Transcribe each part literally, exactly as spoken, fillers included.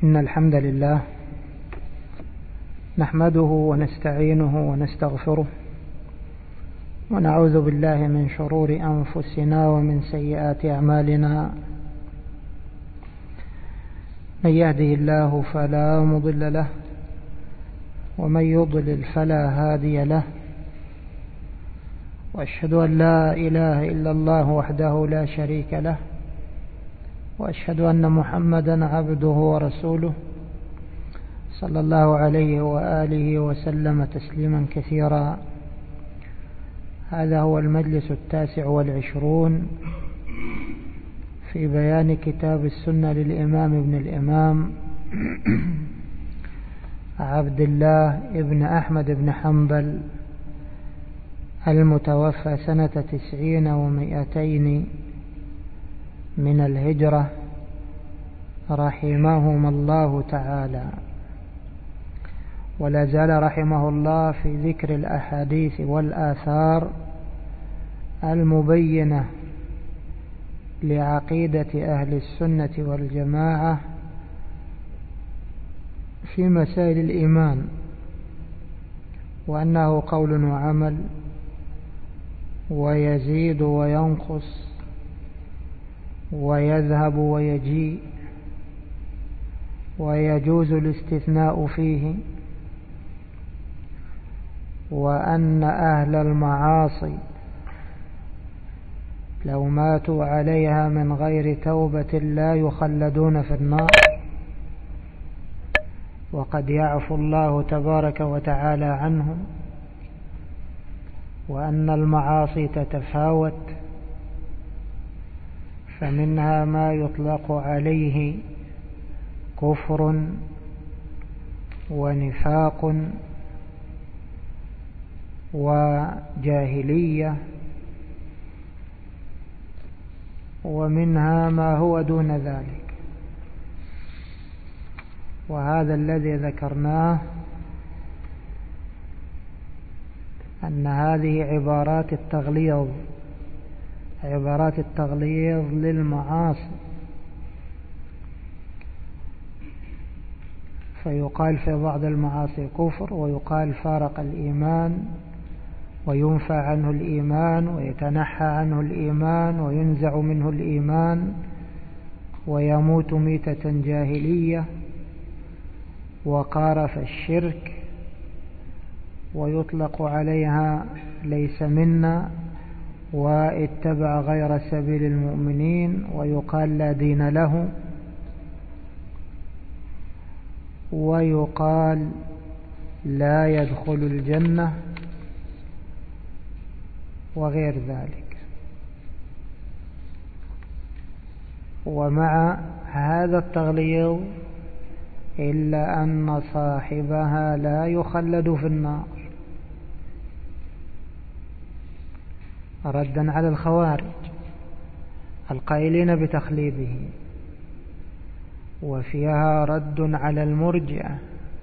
إن الحمد لله نحمده ونستعينه ونستغفره ونعوذ بالله من شرور أنفسنا ومن سيئات أعمالنا. من يهده الله فلا مضل له ومن يضلل فلا هادي له، وأشهد أن لا إله إلا الله وحده لا شريك له، وأشهد أن محمدا عبده ورسوله صلى الله عليه وآله وسلم تسليما كثيرا. هذا هو المجلس التاسع والعشرون في بيان كتاب السنة للإمام ابن الإمام عبد الله ابن أحمد بن حنبل المتوفى سنة تسعين ومئتين من الهجرة رحمهما الله تعالى. ولا زال رحمه الله في ذكر الأحاديث والآثار المبينة لعقيدة أهل السنة والجماعة في مسائل الإيمان، وأنه قول وعمل ويزيد وينقص ويذهب ويجيء ويجوز الاستثناء فيه، وأن أهل المعاصي لو ماتوا عليها من غير توبة لا يخلدون في النار، وقد يعفو الله تبارك وتعالى عنهم، وأن المعاصي تتفاوت، فمنها ما يطلق عليه كفر ونفاق وجاهلية، ومنها ما هو دون ذلك. وهذا الذي ذكرناه أن هذه عبارات التغليظ عبارات التغليظ للمعاصي، فيقال في بعض المعاصي كفر، ويقال فارق الإيمان، وينفى عنه الإيمان، ويتنحى عنه الإيمان، وينزع منه الإيمان، ويموت ميتة جاهلية، وقارف الشرك، ويطلق عليها ليس منا، واتبع غير سبيل المؤمنين، ويقال لا دين له، ويقال لا يدخل الجنة، وغير ذلك. ومع هذا التغليظ إلا أن صاحبها لا يخلد في النار، ردا على الخوارج القائلين بتخليده، وفيها رد على المرجئة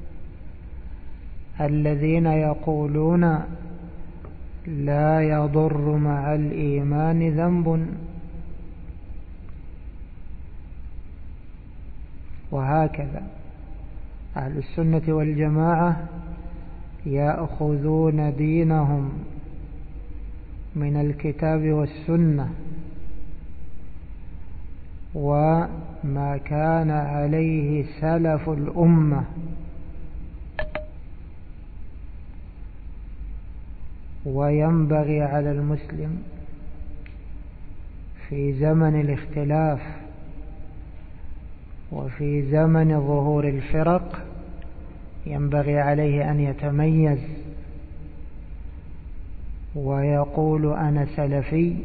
الذين يقولون لا يضر مع الإيمان ذنب. وهكذا أهل السنة والجماعة يأخذون دينهم من الكتاب والسنة، وما كان عليه سلف الأمة، وينبغي على المسلم في زمن الاختلاف وفي زمن ظهور الفرق ينبغي عليه أن يتميز ويقول أنا سلفي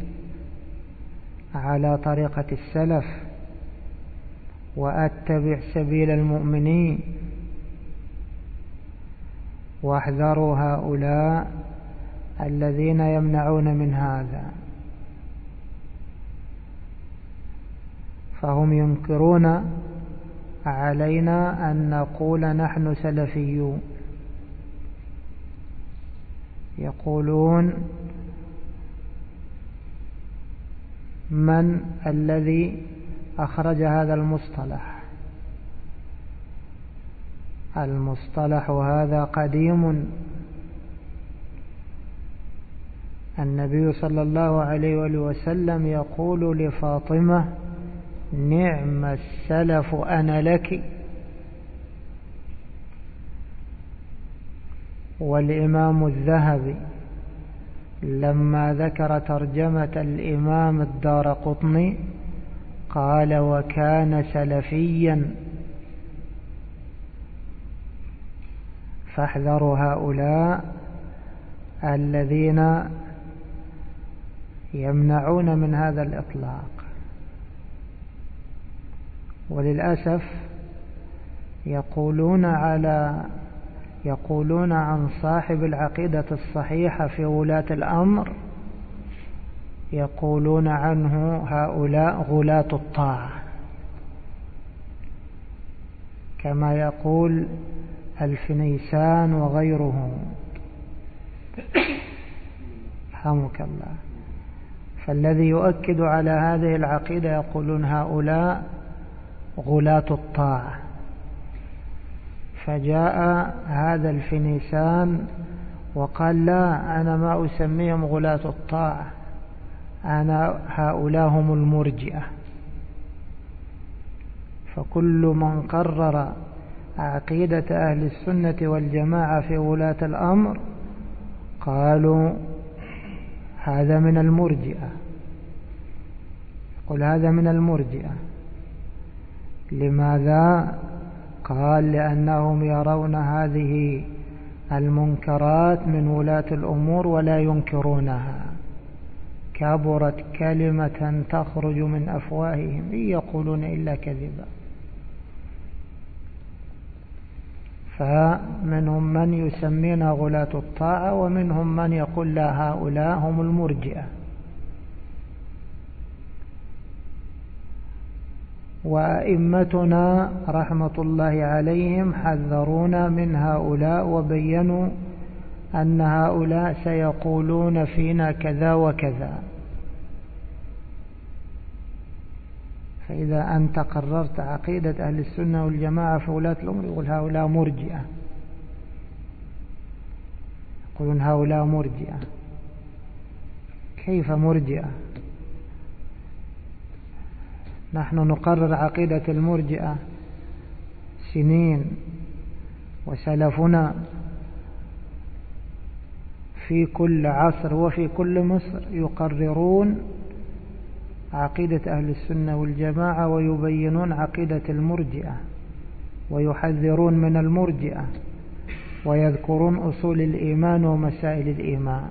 على طريقة السلف، وأتبع سبيل المؤمنين. واحذروا هؤلاء الذين يمنعون من هذا، فهم ينكرون علينا أن نقول نحن سلفيون، يقولون من الذي أخرج هذا المصطلح؟ المصطلح هذا قديم. النبي صلى الله عليه وسلم يقول لفاطمة: نعم السلف أنا لك. والإمام الذهبي لما ذكر ترجمة الإمام الدارقطني قال: وكان سلفيا. فاحذروا هؤلاء الذين يمنعون من هذا الإطلاق. وللأسف يقولون على يقولون عن صاحب العقيدة الصحيحة في ولاة الأمر، يقولون عنه هؤلاء غلاة الطاعة، كما يقول الفنيسان وغيره، رحمك الله. فالذي يؤكد على هذه العقيدة يقولون هؤلاء غلاة الطاعة. فجاء هذا الفنيسان وقال: لا، أنا ما أسميهم غلاة الطاعة، أنا هؤلاء هم المرجئة. فكل من قرر عقيدة أهل السنة والجماعة في ولاة الأمر قالوا هذا من المرجئة، يقول هذا من المرجئة. لماذا؟ قال: لأنهم يرون هذه المنكرات من ولاة الأمور ولا ينكرونها، كبرت كلمة تخرج من أفواههم إن يقولون إلا كذبا. فمنهم من يسمينا غلاة الطاعة، ومنهم من يقول لا، هؤلاء هم المرجئة. وأئمتنا رحمة الله عليهم حذرونا من هؤلاء وبينوا أن هؤلاء سيقولون فينا كذا وكذا. فإذا أنت قررت عقيدة أهل السنة والجماعة في ولاة الأمر يقول هؤلاء مرجئة، يقولون هؤلاء مرجئة. كيف مرجئة؟ نحن نقرر عقيدة المرجئة سنين، وسلفنا في كل عصر وفي كل مصر يقررون عقيدة أهل السنة والجماعة ويبينون عقيدة المرجئة ويحذرون من المرجئة ويذكرون أصول الإيمان ومسائل الإيمان.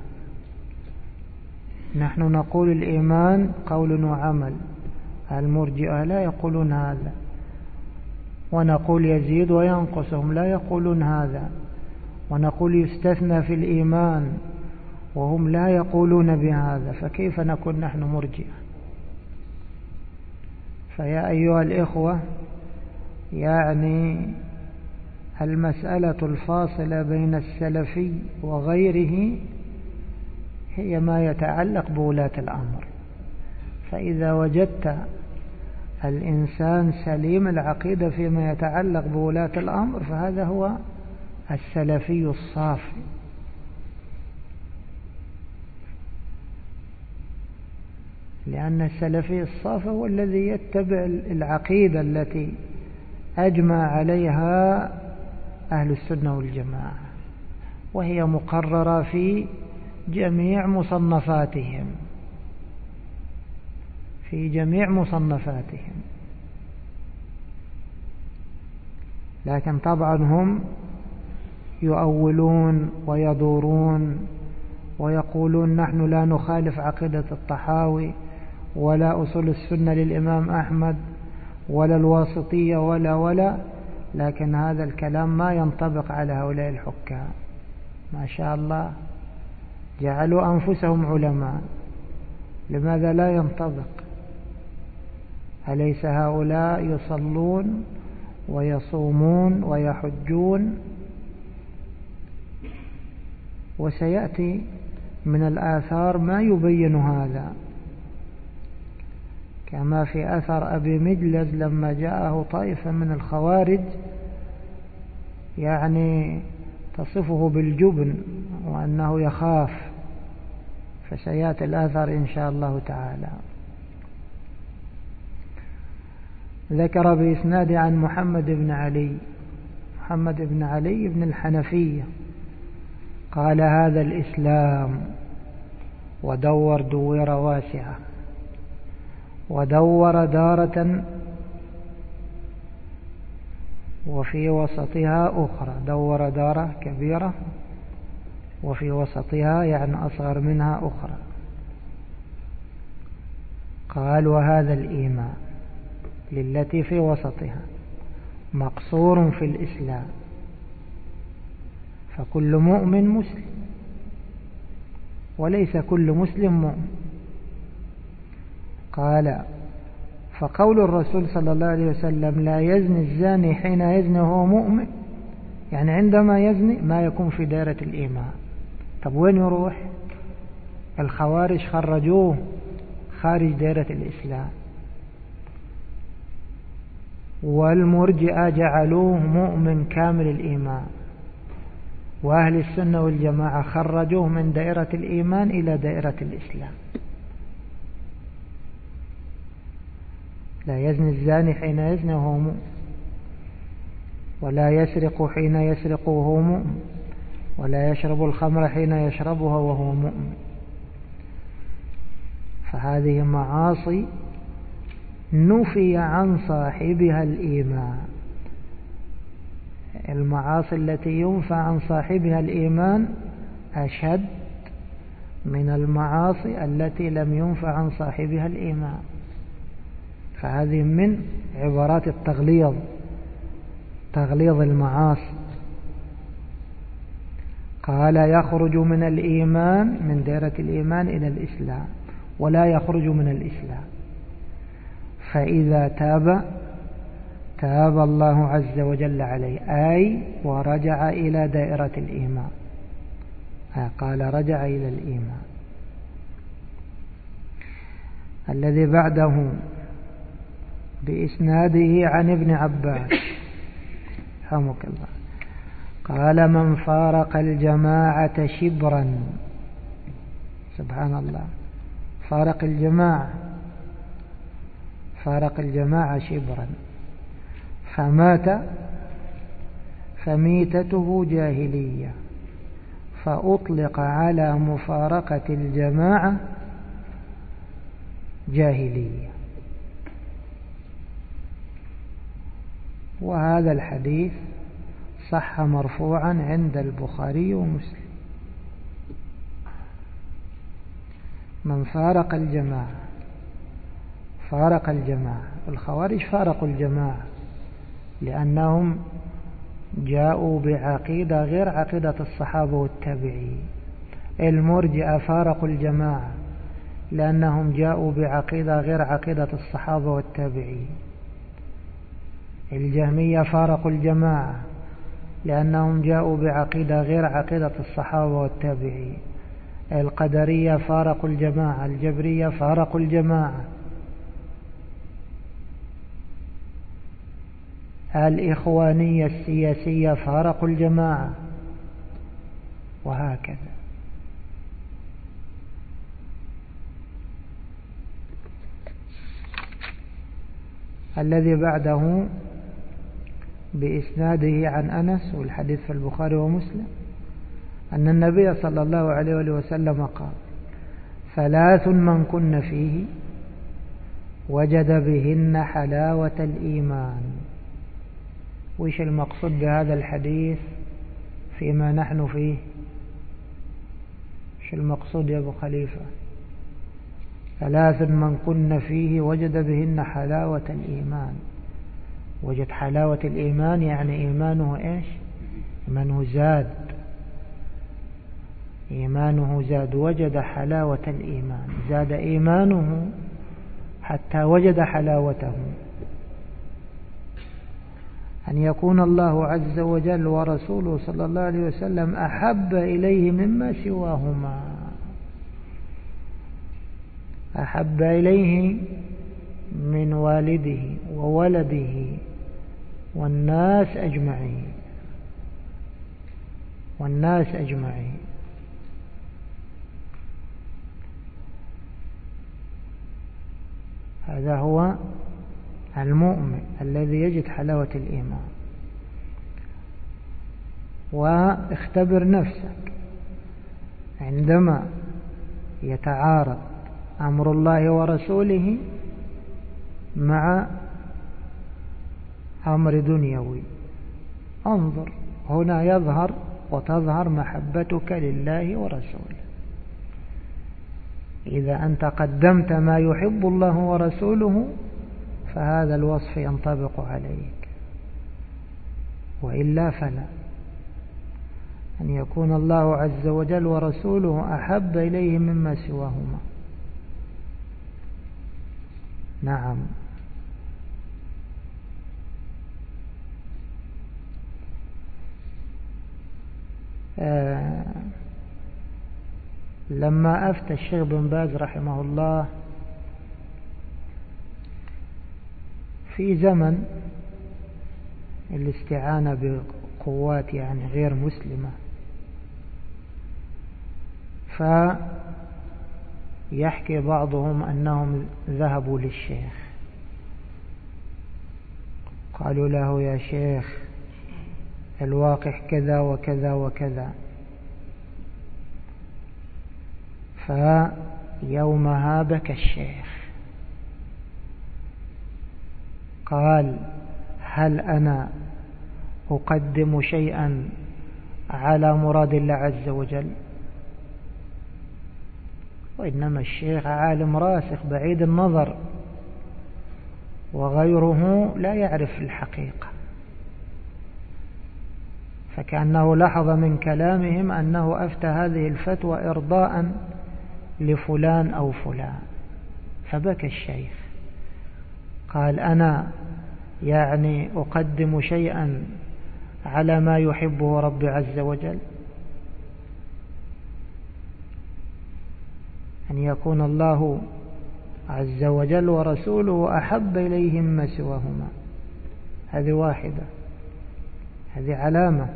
نحن نقول الإيمان قول وعمل، المرجئة لا يقولون هذا. ونقول يزيد وينقص، هم لا يقولون هذا. ونقول يستثنى في الإيمان، وهم لا يقولون بهذا. فكيف نكون نحن مرجئة؟ فيا أيها الإخوة، يعني المسألة الفاصلة بين السلفي وغيره هي ما يتعلق بولاة الأمر. فإذا وجدت الإنسان سليم العقيدة فيما يتعلق بولاة الأمر فهذا هو السلفي الصافي. لأن السلفي الصافي هو الذي يتبع العقيدة التي أجمع عليها أهل السنة والجماعة، وهي مقررة في جميع مصنفاتهم في جميع مصنفاتهم. لكن طبعا هم يؤولون ويدورون ويقولون نحن لا نخالف عقيدة الطحاوي ولا أصول السنة للإمام أحمد ولا الواسطية ولا ولا لكن هذا الكلام ما ينطبق على هؤلاء الحكام. ما شاء الله جعلوا أنفسهم علماء، لماذا لا ينطبق؟ أليس هؤلاء يصلون ويصومون ويحجون؟ وسيأتي من الآثار ما يبين هذا، كما في أثر أبي مجلد لما جاءه طائفة من الخوارج يعني تصفه بالجبن وأنه يخاف، فسيأتي الآثار إن شاء الله تعالى. ذكر بإسناد عن محمد بن علي محمد بن علي بن الحنفية قال: هذا الإسلام ودور دوير واسعة، ودور دارة وفي وسطها أخرى، دور دارة كبيرة وفي وسطها يعني أصغر منها أخرى. قال: وهذا الإيمان للتي في وسطها مقصور في الإسلام، فكل مؤمن مسلم وليس كل مسلم مؤمن. قال: فقول الرسول صلى الله عليه وسلم: لا يزني الزاني حين يزني وهو مؤمن، يعني عندما يزني ما يكون في دائرة الإيمان. طب وين يروح؟ الخوارج خرجوه خارج دائرة الإسلام، والمرجئة جعلوه مؤمن كامل الإيمان، وأهل السنة والجماعة خرجوه من دائرة الإيمان إلى دائرة الإسلام. لا يزني الزاني حين يزني وهو مؤمن، ولا يسرق حين يسرق وهو مؤمن، ولا يشرب الخمر حين يشربها وهو مؤمن. فهذه معاصي نفي عن صاحبها الإيمان. المعاصي التي ينفى عن صاحبها الإيمان أشد من المعاصي التي لم ينفى عن صاحبها الإيمان. فهذه من عبارات التغليظ، تغليظ المعاصي. قال: يخرج من الإيمان، من دائرة الإيمان إلى الإسلام، ولا يخرج من الإسلام. فإذا تاب تاب الله عز وجل عليه، أي ورجع إلى دائرة الإيمان. قال: رجع إلى الإيمان. الذي بعده بإسناده عن ابن عباس رحمك الله قال: من فارق الجماعة شبرا، سبحان الله، فارق الجماعة فارق الجماعة شبرا فمات فميتته جاهلية، فأطلق على مفارقة الجماعة جاهلية. وهذا الحديث صح مرفوعا عند البخاري ومسلم: من فارق الجماعة فارق الجماعة. الخوارج فارقوا الجماعة لأنهم جاءوا بعقيدة غير عقيدة الصحابة والتابعين. المرجئة فارقوا الجماعة لأنهم جاءوا بعقيدة غير عقيدة الصحابة والتابعين. الجهمية فارقوا الجماعة لأنهم جاءوا بعقيدة غير عقيدة الصحابة والتابعين. القدرية فارقوا الجماعة، الجبرية فارقوا الجماعة، الإخوانية السياسية فارقوا الجماعة، وهكذا. الذي بعده بإسناده عن أنس، والحديث في البخاري ومسلم، أن النبي صلى الله عليه وسلم قال: ثلاث من كن فيه وجد بهن حلاوة الإيمان. وإيش المقصود بهذا الحديث فيما نحن فيه؟ إيش المقصود يا أبو خليفة؟ ثلاث من كن فيه وجد بهن حلاوة الإيمان. وجد حلاوة الإيمان يعني إيمانه إيش؟ إيمانه زاد، إيمانه زاد، وجد حلاوة الإيمان، زاد إيمانه حتى وجد حلاوته. أن يكون الله عز وجل ورسوله صلى الله عليه وسلم أحب إليه مما سواهما، أحب إليه من والده وولده والناس أجمعين. والناس أجمعين. هذا هو المؤمن الذي يجد حلاوة الإيمان. واختبر نفسك عندما يتعارض أمر الله ورسوله مع أمر دنيوي، انظر هنا يظهر وتظهر محبتك لله ورسوله. إذا أنت قدمت ما يحب الله ورسوله فهذا الوصف ينطبق عليك، وإلا فلا. أن يكون الله عز وجل ورسوله أحب إليه مما سواهما. نعم. آه لما أفتى الشيخ بن باز رحمه الله في زمن الاستعانة بقوات يعني غير مسلمة، فيحكي بعضهم أنهم ذهبوا للشيخ قالوا له يا شيخ الواقع كذا وكذا وكذا، فيومها بكى الشيخ قال هل أنا أقدم شيئا على مراد الله عز وجل؟ وإنما الشيخ عالم راسخ بعيد النظر، وغيره لا يعرف الحقيقة، فكأنه لاحظ من كلامهم أنه أفتى هذه الفتوى إرضاء لفلان أو فلان، فبكى الشيخ قال أنا يعني أقدم شيئا على ما يحبه ربي عز وجل؟ أن يكون الله عز وجل ورسوله أحب إليهم ما سواهما، هذه واحدة، هذه علامة.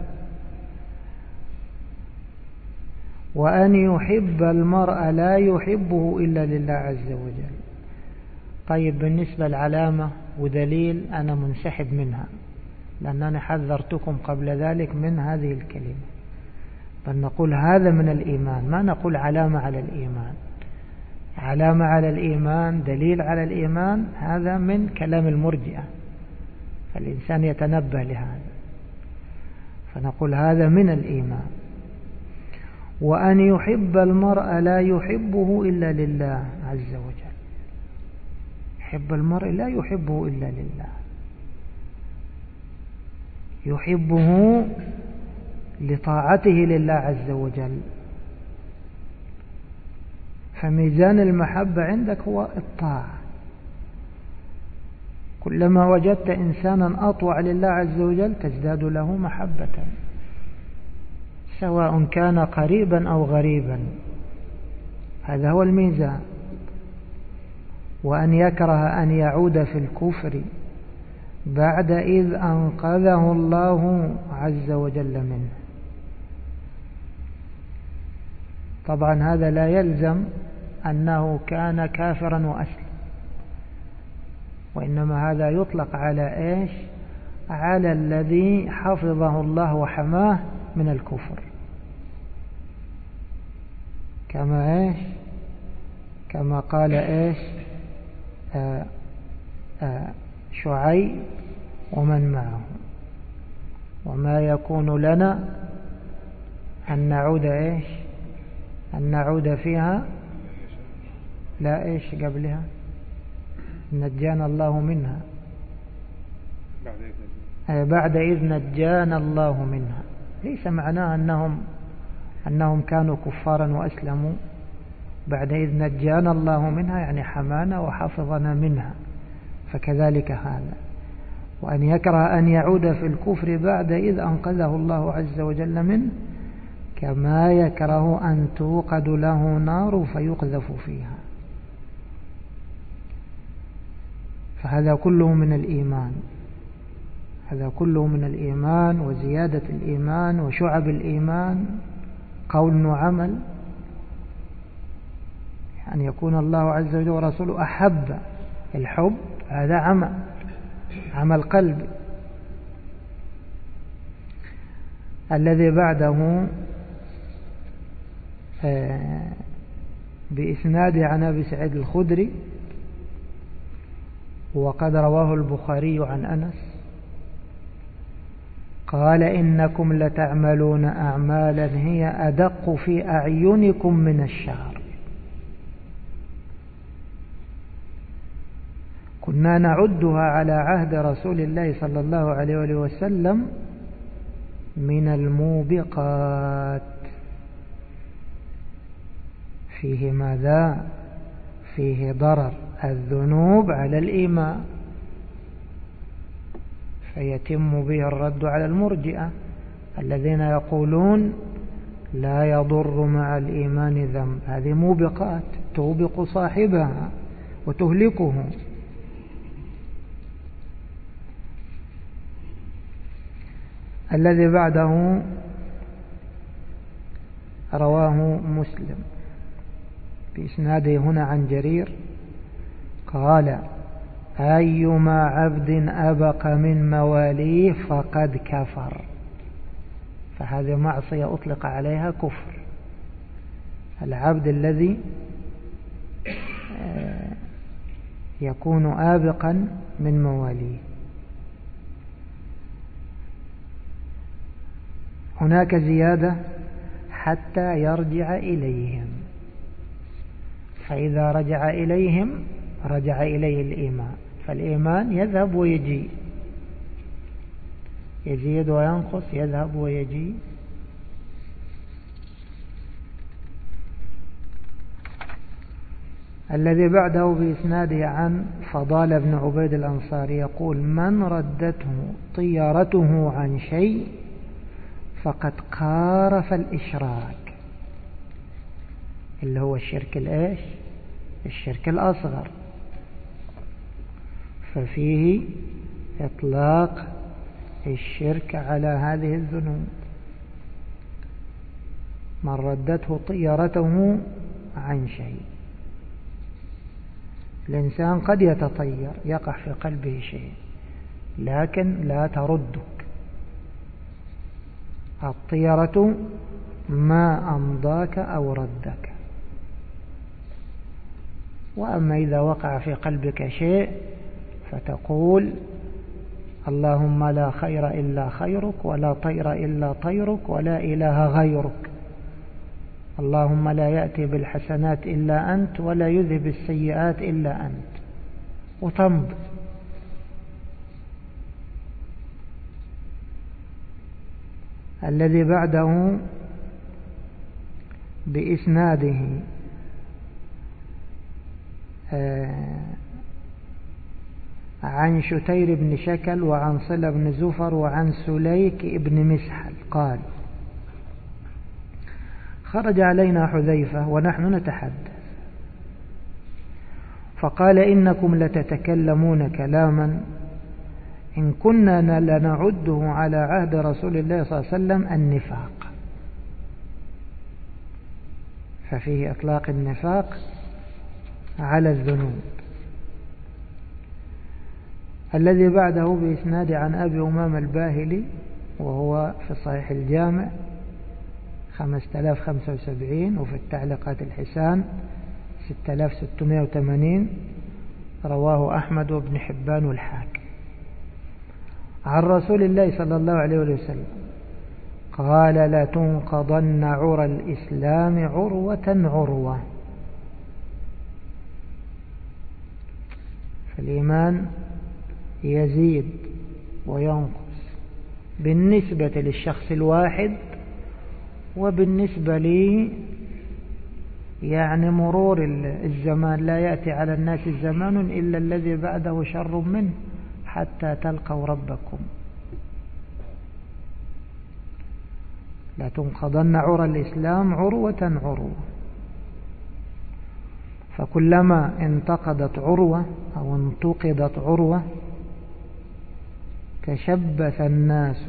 وأن يحب المرء لا يحبه إلا لله عز وجل. طيب بالنسبة للعلامة ودليل أنا منسحب منها، لأنني حذرتكم قبل ذلك من هذه الكلمة، بل نقول هذا من الإيمان، ما نقول علامة على الإيمان. علامة على الإيمان، دليل على الإيمان، هذا من كلام المرجئة، فالإنسان يتنبه لهذا، فنقول هذا من الإيمان. وأن يحب المرء لا يحبه إلا لله عز وجل. يحب المرء لا يحبه إلا لله، يحبه لطاعته لله عز وجل. فميزان المحبة عندك هو الطاعة. كلما وجدت إنسانا أطوع لله عز وجل تزداد له محبة، سواء كان قريبا أو غريبا، هذا هو الميزان. وأن يكره أن يعود في الكفر بعد إذ أنقذه الله عز وجل منه. طبعا هذا لا يلزم أنه كان كافرا وأسلم، وإنما هذا يطلق على إيش؟ على الذي حفظه الله وحماه من الكفر، كما إيش؟ كما قال إيش؟ آآ آآ شعيب ومن معه: وما يكون لنا أن نعود إيش؟ أن نعود فيها، لا إيش قبلها؟ نجانا الله منها، بعد إذ نجانا الله منها. ليس معناه أنهم أنهم كانوا كفارا وأسلموا، بعد إذ نجانا الله منها يعني حمانا وحفظنا منها، فكذلك هذا. وأن يكره أن يعود في الكفر بعد إذ أنقذه الله عز وجل منه، كما يكره أن توقد له نار فيقذف فيها. فهذا كله من الإيمان، هذا كله من الإيمان وزيادة الإيمان وشعب الإيمان، قول وعمل. أن يكون الله عز وجل ورسوله أحب، الحب هذا عمل، عمل قلبي. الذي بعده بإسناد عن أبي سعيد الخدري، وقد رواه البخاري عن أنس قال: إنكم لتعملون أعمالا هي أدق في أعينكم من الشعر، كنا نعدها على عهد رسول الله صلى الله عليه وآله وسلم من الموبقات. فيه ماذا؟ فيه ضرر الذنوب على الإيمان، فيتم به الرد على المرجئة الذين يقولون لا يضر مع الإيمان ذنب. هذه موبقات توبق صاحبها وتهلكه. الذي بعده رواه مسلم بإسناده هنا عن جرير قال: أيما عبد أبق من مواليه فقد كفر. فهذه معصية أطلق عليها كفر. العبد الذي يكون آبقا من مواليه. هناك زيادة: حتى يرجع إليهم، فإذا رجع إليهم رجع إليه الإيمان. فالإيمان يذهب ويجي، يزيد وينقص، يذهب ويجي. الذي بعده بإسناده عن فضال بن عبيد الأنصاري يقول: من ردته طيارته عن شيء فقد قارف الإشراك، اللي هو الشرك الإيش؟ الشرك الأصغر. ففيه إطلاق الشرك على هذه الذنوب. من ردته طيرته عن شيء. الإنسان قد يتطير، يقع في قلبه شيء، لكن لا تردك. الطيرة ما أمضاك أو ردك. وأما إذا وقع في قلبك شيء فتقول: اللهم لا خير إلا خيرك، ولا طير إلا طيرك، ولا إله غيرك. اللهم لا يأتي بالحسنات إلا أنت، ولا يذهب السيئات إلا أنت، وتمضي. الذي بعده بإسناده عن شتير بن شكل وعن صلة بن زفر وعن سليك بن مسحل قال: خرج علينا حذيفة ونحن نتحدث فقال: إنكم لتتكلمون كلاما إن كنا لنعده على عهد رسول الله صلى الله عليه وسلم النفاق. ففيه إطلاق النفاق على الذنوب. الذي بعده بإسناد عن أبي أمامة الباهلي وهو في صحيح الجامع خمسة آلاف وخمسة وسبعين، وفي التعليقات الحسان ستة آلاف وستمائة وثمانين، رواه أحمد وابن حبان والحاكم عن رسول الله صلى الله عليه وسلم قال: لا تنقضن عرى الإسلام عروة عروة. فالإيمان يزيد وينقص بالنسبة للشخص الواحد، وبالنسبة لي يعني مرور الزمان. لا يأتي على الناس زمان إلا الذي بعده شر منه حتى تلقوا ربكم. لا تنقضن عرى الإسلام عروة عروة. فكلما انتقضت عروة أو انتقضت عروة تشبث الناس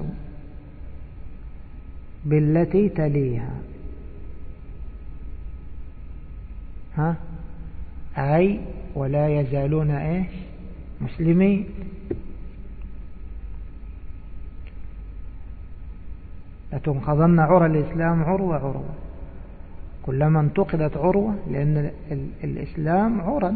بالتي تليها. ها أي ولا يزالون إيش مسلمين. لتنقضن عرى الإسلام عروة عروة، كلما انتقدت عروة، لأن الإسلام عرى.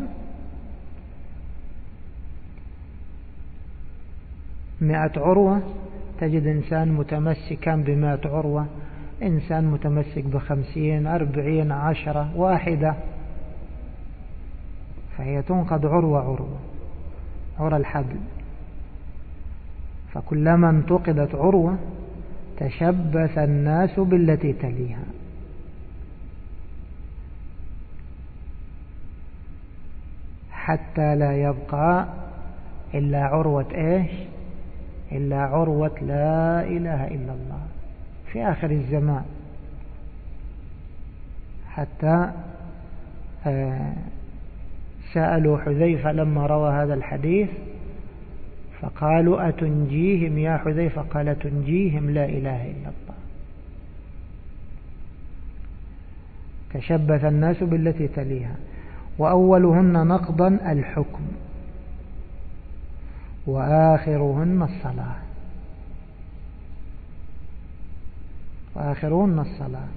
مئة عروة تجد إنسان متمسكا بمئة عروة، إنسان متمسك بخمسين أربعين عشرة واحدة، فهي تنقض عروة عروة، عرى الحبل. فكلما انتقدت عروة تشبث الناس بالتي تليها. حتى لا يبقى إلا عروة إيش إلا عروة لا إله إلا الله في آخر الزمان. حتى سألوا حذيفة لما روى هذا الحديث فقالوا أتنجيهم يا حذيفة؟ قال تنجيهم لا إله إلا الله. تشبث الناس بالتي تليها. وأولهن نقضا الحكم، وآخرهن الصلاة. وآخرهن الصلاة.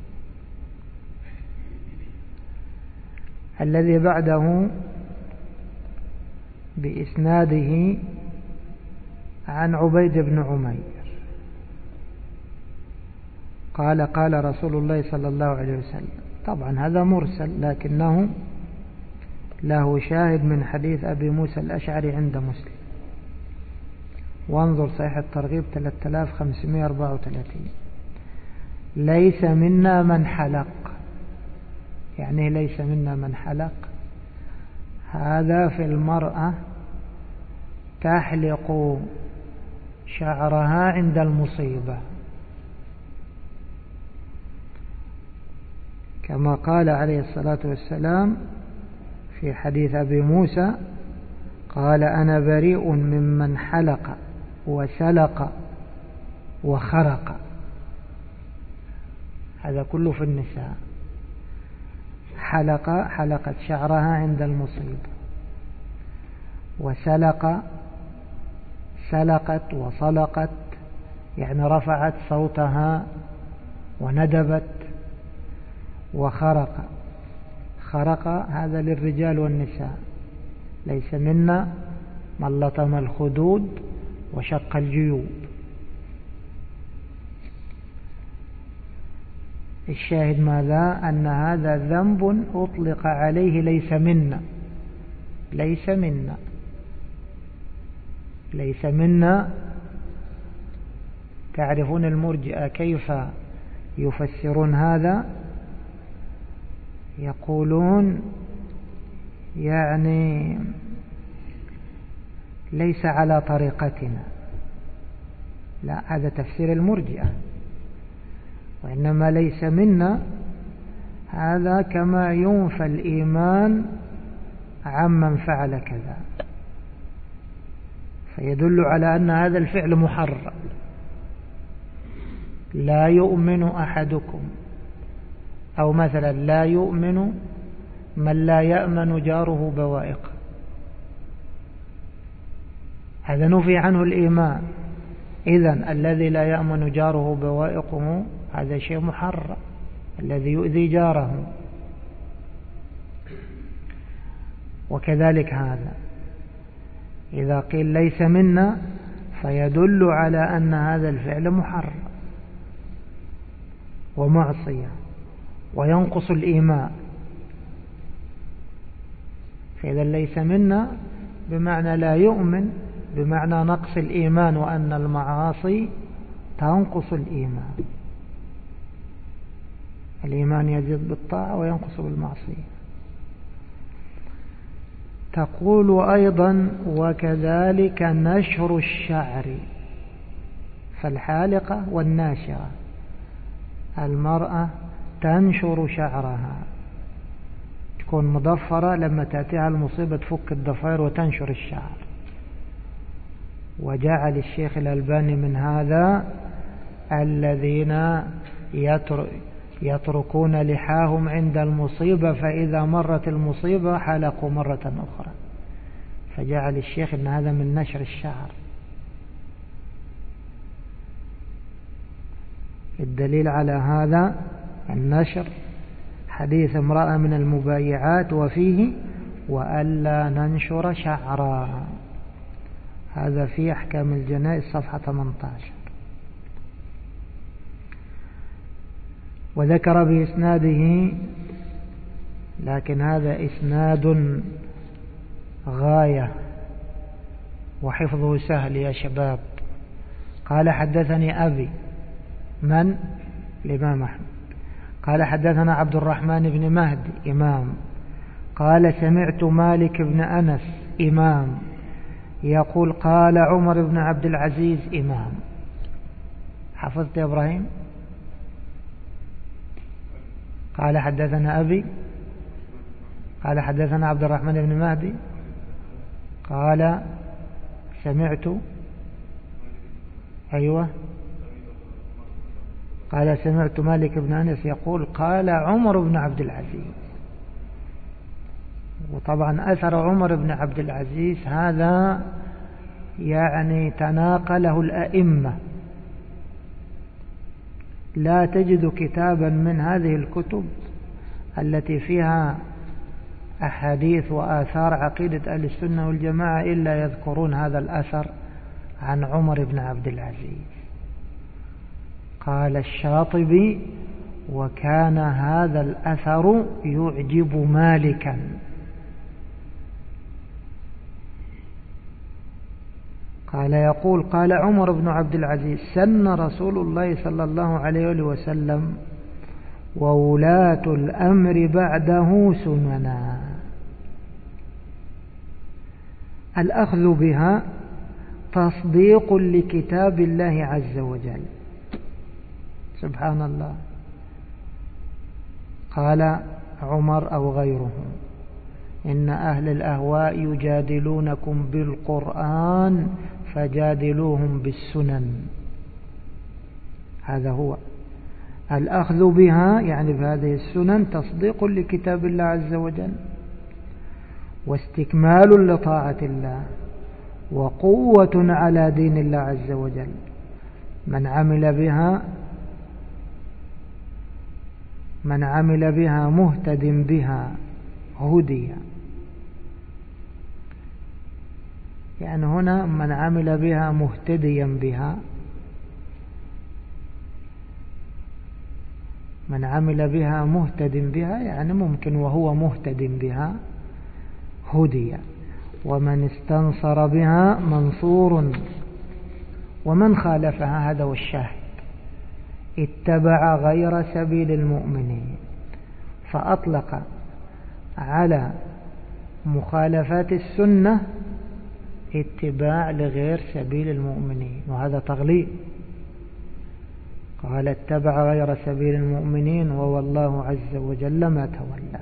الذي بعده بإسناده عن عبيد بن عمير قال قال رسول الله صلى الله عليه وسلم. طبعا هذا مرسل لكنه له شاهد من حديث أبي موسى الأشعري عند مسلم. وانظر صحيح الترغيب ثلاثة آلاف وخمسمائة وأربعة وثلاثين. ليس منا من حلق. يعني ليس منا من حلق، هذا في المرأة تحلق شعرها عند المصيبة، كما قال عليه الصلاة والسلام في حديث أبي موسى قال أنا بريء ممن حلق وسلق وخرق. هذا كله في النساء. حلق حلقت شعرها عند المصيبة، وسلق سلقت وصلقت يعني رفعت صوتها وندبت، وخرق خرق هذا للرجال والنساء. ليس منا من لطم الخدود وشق الجيوب. الشاهد ماذا؟ أن هذا ذنب أطلق عليه ليس منا. ليس منا ليس منا. تعرفون المرجئة كيف يفسرون هذا؟ يقولون يعني ليس على طريقتنا. لا، هذا تفسير المرجئة. وإنما ليس منا هذا كما ينفى الإيمان عمن فعل كذا، فيدل على أن هذا الفعل محرم. لا يؤمن أحدكم، أو مثلا لا يؤمن من لا يأمن جاره بوائق. هذا نفي عنه الإيمان. إذن الذي لا يأمن جاره بوائقه هذا شيء محرم، الذي يؤذي جاره. وكذلك هذا إذا قيل ليس منا فيدل على أن هذا الفعل محرم ومعصية وينقص الإيمان. فإذا ليس منا بمعنى لا يؤمن، بمعنى نقص الإيمان، وأن المعاصي تنقص الإيمان. الإيمان يزيد بالطاعة وينقص بالمعصية. تقول أيضا وكذلك نشر الشعر، فالحالقة والناشرة. المرأة تنشر شعرها، تكون مضفرة، لما تأتيها المصيبة تفك الضفائر وتنشر الشعر. وجعل الشيخ الألباني من هذا الذين يتركون لحاهم عند المصيبة، فإذا مرت المصيبة حلقوا مرة أخرى، فجعل الشيخ أن هذا من نشر الشعر. الدليل على هذا النشر حديث امرأة من المبايعات وفيه وألا ننشر شعرا، هذا في أحكام الجنائز صفحة ثمانية عشر. وذكر بإسناده، لكن هذا إسناد غاية وحفظه سهل يا شباب. قال حدثني أبي، من؟ الإمام أحمد. قال حدثنا عبد الرحمن بن مهدي إمام. قال سمعت مالك بن أنس إمام يقول قال عمر بن عبد العزيز إمام. حفظت يا إبراهيم؟ قال حدثنا أبي، قال حدثنا عبد الرحمن بن مهدي، قال سمعت، أيوة، قال سمعت مالك بن أنس يقول قال عمر بن عبد العزيز. وطبعا أثر عمر بن عبد العزيز هذا يعني تناقله الأئمة، لا تجد كتابا من هذه الكتب التي فيها أحاديث وآثار عقيدة أهل السنة والجماعة إلا يذكرون هذا الأثر عن عمر بن عبد العزيز. قال الشاطبي وكان هذا الأثر يعجب مالكا. قال يقول قال عمر بن عبد العزيز سن رسول الله صلى الله عليه وسلم وولاة الأمر بعده سننا، الأخذ بها تصديق لكتاب الله عز وجل. سبحان الله. قال عمر أو غيره إن أهل الأهواء يجادلونكم بالقرآن فجادلوهم بالسنن. هذا هو الأخذ بها، يعني بهذه السنن تصديق لكتاب الله عز وجل واستكمال لطاعة الله وقوة على دين الله عز وجل. من عمل بها من عمل بها مهتد بها هدي، يعني هنا من عمل بها مهتديا بها، من عمل بها مهتد بها يعني ممكن وهو مهتد بها هدي، ومن استنصر بها منصور، ومن خالفها هذا هو الشاهد اتبع غير سبيل المؤمنين. فأطلق على مخالفات السنة اتباع لغير سبيل المؤمنين، وهذا تغليظ. قال اتبع غير سبيل المؤمنين ووالله عز وجل ما تولى.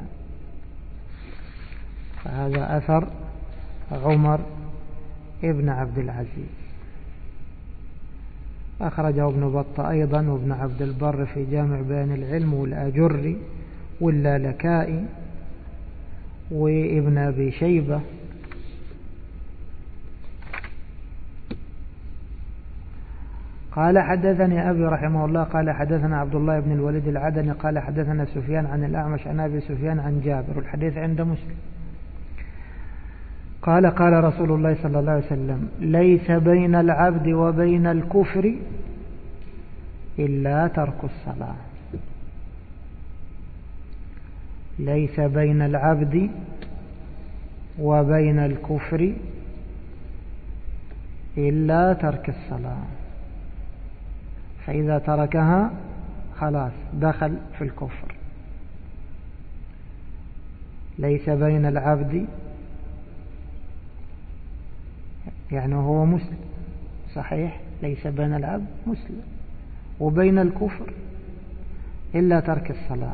فهذا أثر عمر ابن عبد العزيز. أخرجه ابن بطة أيضا وابن عبد البر في جامع بيان العلم والآجري واللالكائي وابن أبي شيبة. قال حدثني أبي رحمه الله قال حدثنا عبد الله بن الوليد العدني قال حدثنا سفيان عن الأعمش عن أبي سفيان عن جابر، الحديث عند مسلم. قال قال رسول الله صلى الله عليه وسلم ليس بين العبد وبين الكفر إلا ترك الصلاة. ليس بين العبد وبين الكفر إلا ترك الصلاة، فإذا تركها خلاص دخل في الكفر. ليس بين العبد يعني هو مسلم صحيح، ليس بين العبد مسلم وبين الكفر إلا ترك الصلاة.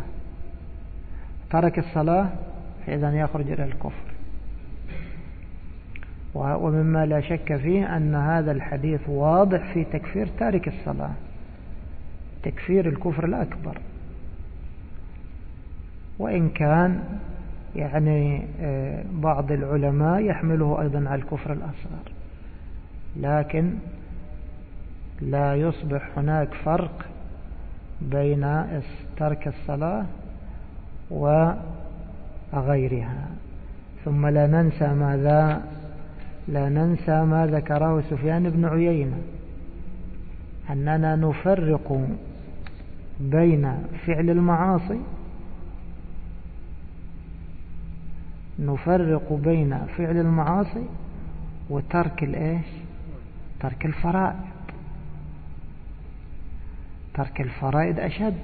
ترك الصلاة فإذا يخرج إلى الكفر. ومما لا شك فيه أن هذا الحديث واضح في تكفير تارك الصلاة، تكفير الكفر الأكبر، وإن كان يعني بعض العلماء يحمله أيضا على الكفر الأصغر، لكن لا يصبح هناك فرق بين ترك الصلاة وغيرها. ثم لا ننسى ماذا لا ننسى ما ذكره سفيان بن عيينة، أننا نفرق بين فعل المعاصي نفرق بين فعل المعاصي وترك الإيش ترك الفرائض. ترك الفرائض أشد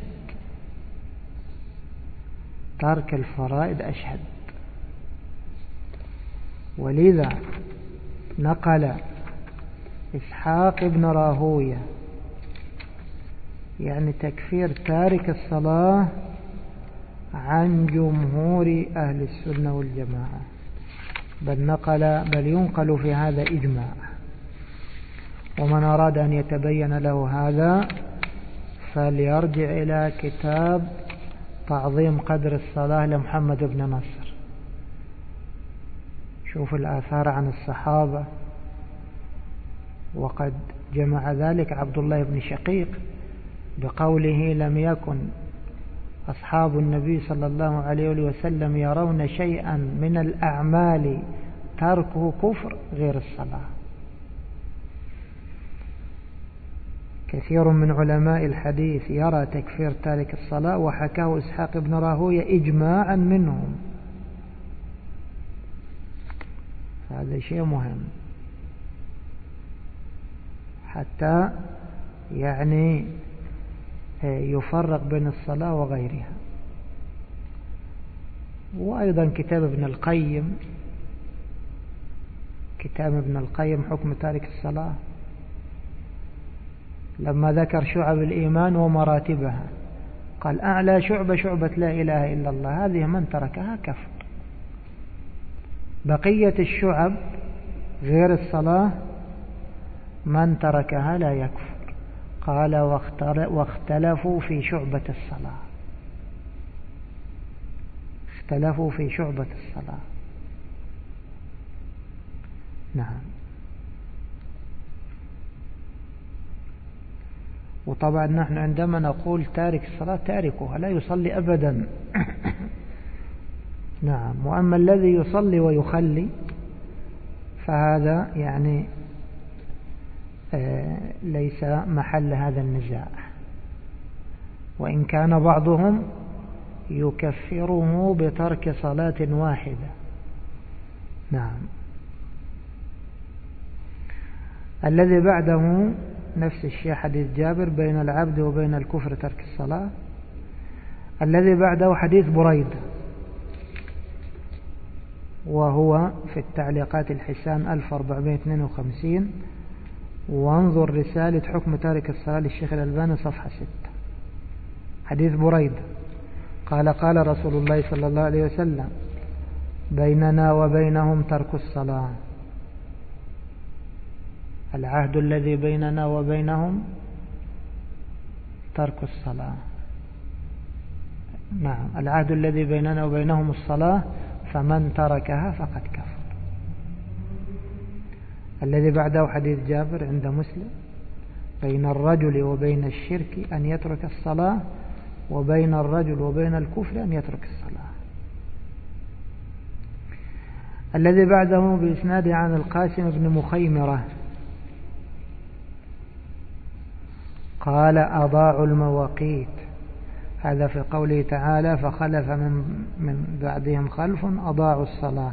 ترك الفرائض أشد ولذا نقل إسحاق بن راهوية يعني تكفير تارك الصلاة عن جمهور أهل السنة والجماعة، بل نقل بل ينقل في هذا إجماع. ومن أراد أن يتبين له هذا فليرجع إلى كتاب تعظيم قدر الصلاة لمحمد بن نصر، شوف الآثار عن الصحابة، وقد جمع ذلك عبد الله بن شقيق بقوله: لم يكن أصحاب النبي صلى الله عليه وسلم يرون شيئا من الأعمال تركه كفر غير الصلاة. كثير من علماء الحديث يرى تكفير تارك الصلاة، وحكاه إسحاق بن راهوية إجماعا منهم. هذا شيء مهم حتى يعني يفرق بين الصلاة وغيرها. وأيضا كتاب ابن القيم كتاب ابن القيم حكم تارك الصلاة، لما ذكر شعب الإيمان ومراتبها قال: أعلى شعبة شعبة لا إله إلا الله، هذه من تركها كفر. بقية الشعب غير الصلاة من تركها لا يكفر. قال: واختلفوا في شعبة الصلاة اختلفوا في شعبة الصلاة. نعم. وطبعا نحن عندما نقول تارك الصلاة تاركها لا يصلي أبدا. نعم. وأما الذي يصلي ويخلي فهذا يعني ليس محل هذا النزاع، وإن كان بعضهم يكفره بترك صلاة واحدة. نعم. الذي بعده نفس الشيء، حديث جابر: بين العبد وبين الكفر ترك الصلاة. الذي بعده حديث بريدة، وهو في التعليقات الحسان ألف وأربعمائة واثنين وخمسين، وانظر رسالة حكم تارك الصلاة للشيخ الألباني صفحة ستة. حديث بريدة قال: قال رسول الله صلى الله عليه وسلم: بيننا وبينهم ترك الصلاة. العهد الذي بيننا وبينهم ترك الصلاة. نعم. العهد الذي بيننا وبينهم الصلاة، فمن تركها فقد كفر. الذي بعده حديث جابر عند مسلم: بين الرجل وبين الشرك أن يترك الصلاة، وبين الرجل وبين الكفر أن يترك الصلاة. الذي بعده بإسناد عن القاسم بن مخيمرة قال: أضاعوا المواقيت. هذا في قوله تعالى: فخلف من, من بعدهم خلف أضاعوا الصلاة.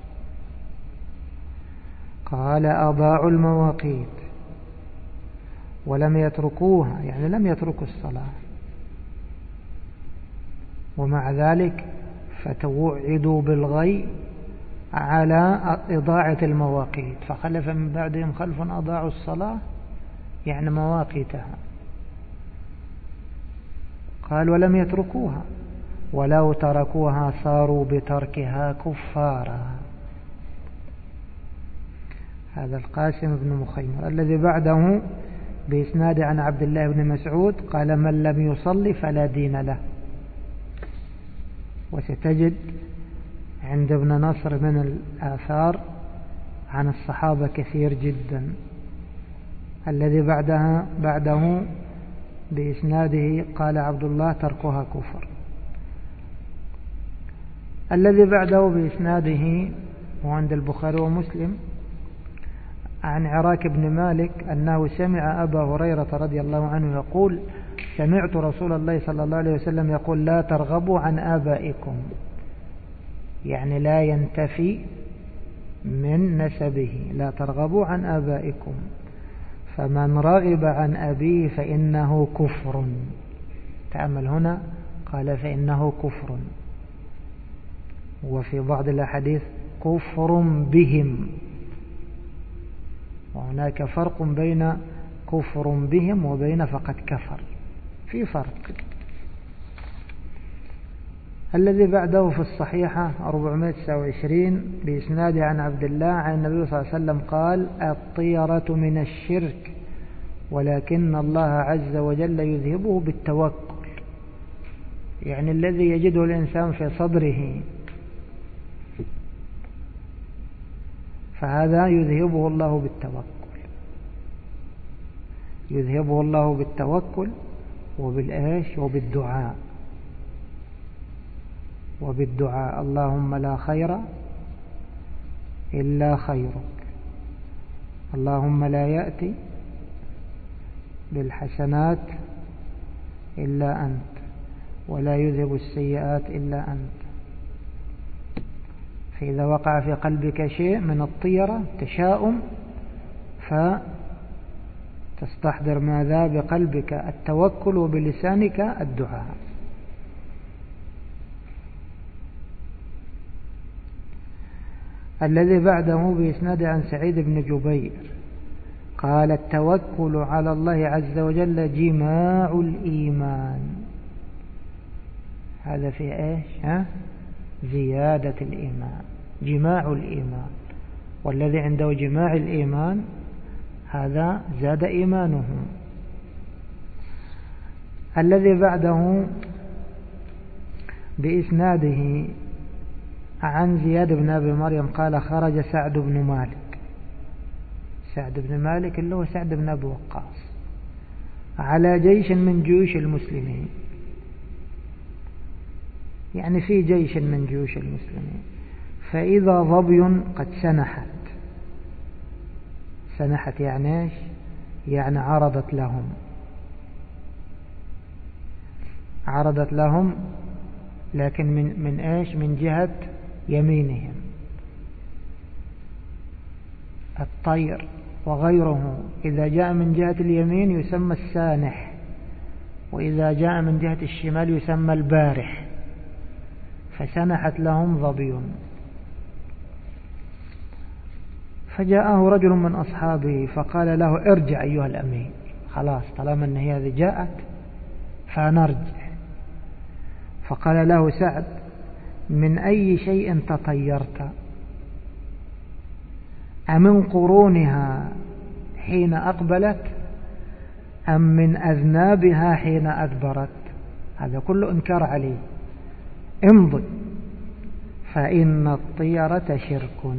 قال: أضاعوا المواقيت ولم يتركوها، يعني لم يتركوا الصلاة، ومع ذلك فتوعدوا بالغي على إضاعة المواقيت. فخلف من بعدهم خلف أضاعوا الصلاة يعني مواقيتها. قال: ولم يتركوها، ولو تركوها صاروا بتركها كفارا. هذا القاسم بن مخيمر. الذي بعده بإسناد عن عبد الله بن مسعود قال من لم يصلي فلا دين له. وستجد عند ابن نصر من الآثار عن الصحابة كثير جدا. الذي بعدها بعده بإسناده قال عبد الله تركها كفر. الذي بعده بإسناده وعند البخاري ومسلم عن عراك بن مالك أنه سمع أبا هريرة رضي الله عنه يقول سمعت رسول الله صلى الله عليه وسلم يقول لا ترغبوا عن آبائكم، يعني لا ينتفي من نسبه، لا ترغبوا عن آبائكم، فمن رغب عن أبيه فإنه كفر. تأمل هنا قال فإنه كفر، وفي بعض الأحاديث كفر بهم، وهناك فرق بين كفر بهم وبين فقط كفر، في فرق. الذي بعده في الصحيحة أربعمائة وتسعة وعشرين بإسناد عن عبد الله عن النبي صلى الله عليه وسلم قال الطيرة من الشرك ولكن الله عز وجل يذهبه بالتوكل، يعني الذي يجده الإنسان في صدره فهذا يذهبه الله بالتوكل، يذهبه الله بالتوكل وبالآش وبالدعاء، وبالدعاء اللهم لا خير إلا خيرك، اللهم لا يأتي بالحسنات إلا أنت، ولا يذهب السيئات إلا أنت. فإذا وقع في قلبك شيء من الطيرة تشاؤم فتستحضر ماذا بقلبك التوكل وبلسانك الدعاء. الذي بعده بإسناد عن سعيد بن جبير قال التوكل على الله عز وجل جماع الإيمان. هذا في إيش؟ ها؟ زيادة الإيمان، جماع الإيمان، والذي عنده جماع الإيمان هذا زاد إيمانه. الذي بعده بإسناده عن زياد بن أبي مريم قال خرج سعد بن مالك، سعد بن مالك اللي هو سعد بن أبي وقاص، على جيش من جيوش المسلمين، يعني في جيش من جيوش المسلمين، فإذا ظبي قد سنحت، سنحت يعني ايش؟ يعني عرضت لهم، عرضت لهم لكن من من ايش؟ من جهة يمينهم. الطير وغيره إذا جاء من جهة اليمين يسمى السانح، وإذا جاء من جهة الشمال يسمى البارح. فسنحت لهم ظبي، فجاءه رجل من أصحابه فقال له ارجع أيها الأمير، خلاص طالما أن هذه جاءت فنرجع. فقال له سعد من أي شيء تطيرت؟ أمن قرونها حين أقبلت أم من أذنابها حين أدبرت؟ هذا كله إنكار عليه. امضي فإن الطيرة شرك.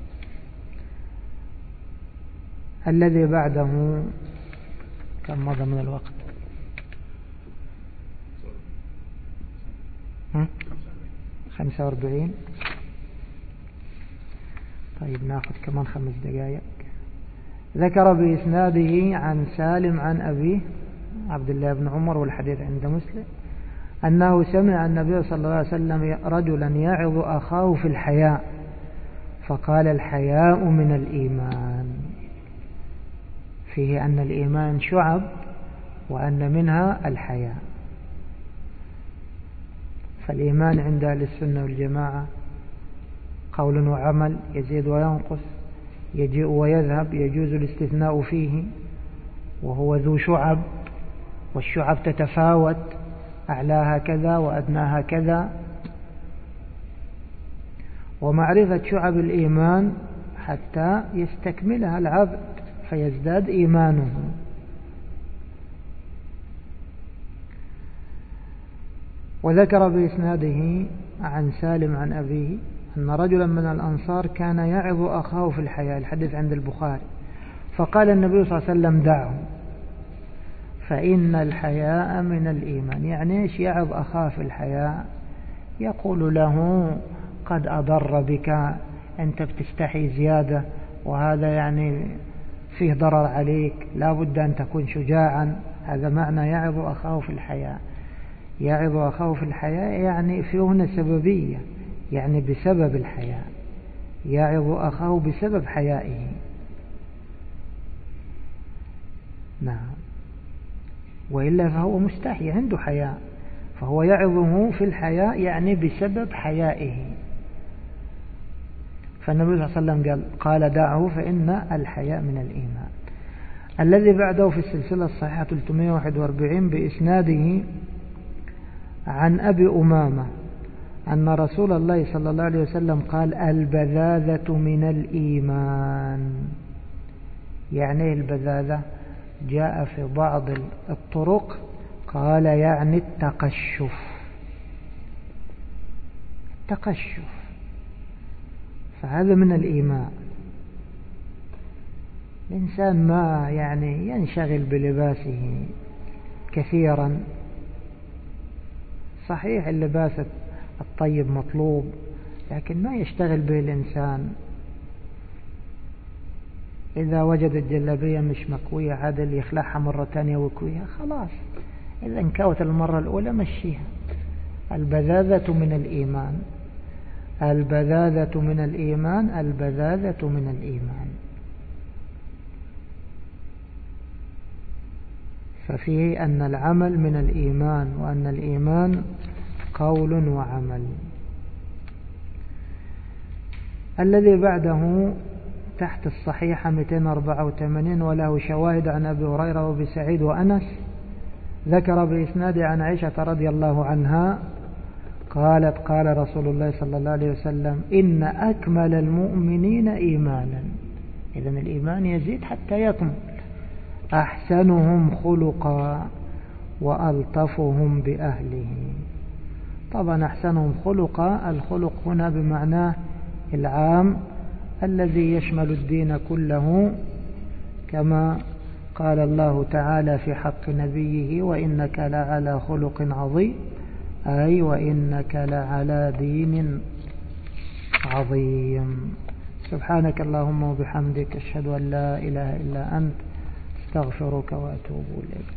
الذي بعده كم مضى من الوقت؟ خمسة واربعين. طيب ناخذ كمان خمس دقائق. ذكر بإسناده عن سالم عن أبيه عبد الله بن عمر، والحديث عند مسلم، أنه سمع النبي صلى الله عليه وسلم رجلا يعظ أخاه في الحياء فقال الحياء من الإيمان، فيه أن الإيمان شعب وأن منها الحياء. فالإيمان عند أهل السنة والجماعة قول وعمل، يزيد وينقص، يجيء ويذهب، يجوز الاستثناء فيه، وهو ذو شعب، والشعب تتفاوت، أعلاها كذا وأدناها كذا. ومعرفة شعب الإيمان حتى يستكملها العبد فيزداد إيمانه. وذكر بإسناده عن سالم عن أبيه أن رجلا من الأنصار كان يعظ أخاه في الحياء، الحديث عند البخاري، فقال النبي صلى الله عليه وسلم دعه فإن الحياء من الإيمان. يعني إيش يعظ أخاه في الحياء؟ يقول له قد أضر بك، أنت بتستحي زيادة وهذا يعني فيه ضرر عليك، لا بد أن تكون شجاعا. هذا معنى يعظ أخاه في الحياء. يعظ أخاه في الحياء يعني في هنا سببية، يعني بسبب الحياء، يعظ أخاه بسبب حيائه. نعم، وإلا فهو مستحي عنده حياء، فهو يعظه في الحياء يعني بسبب حيائه. فالنبي صلى الله عليه وسلم قال قال دعه فإن الحياء من الإيمان. الذي بعده في السلسلة الصحيحة ثلاثمائة وواحد وأربعين بإسناده عن أبي أمامة أن رسول الله صلى الله عليه وسلم قال البذاذة من الإيمان. يعني البذاذة جاء في بعض الطرق قال يعني التقشف. التقشف فهذا من الإيمان. الإنسان ما يعني ينشغل بلباسه كثيرا. صحيح اللباس الطيب مطلوب، لكن ما يشتغل به الإنسان. إذا وجد الجلابية مش مكوية عدل يخلعها مرة تانية ويكويها، خلاص. إذا انكوت المرة الأولى مشيها. البذاذة من الإيمان. البذاذة من الإيمان. البذاذة من الإيمان. ففيه أن العمل من الإيمان، وأن الإيمان قول وعمل. الذي بعده تحت الصحيحة مئتين وأربعة وثمانين وله شواهد عن أبي هريرة وأبي سعيد وأنس. ذكر بإسناد عن عائشة رضي الله عنها قالت قال رسول الله صلى الله عليه وسلم إن أكمل المؤمنين إيمانا. إذن الإيمان يزيد حتى يكمل. أحسنهم خلقا وألطفهم بأهله. طبعا أحسنهم خلقا، الخلق هنا بمعناه العام الذي يشمل الدين كله، كما قال الله تعالى في حق نبيه وإنك لعلى خلق عظيم، أي وإنك لعلى دين عظيم. سبحانك اللهم وبحمدك أشهد أن لا إله إلا أنت استغفرك وأتوب إليك.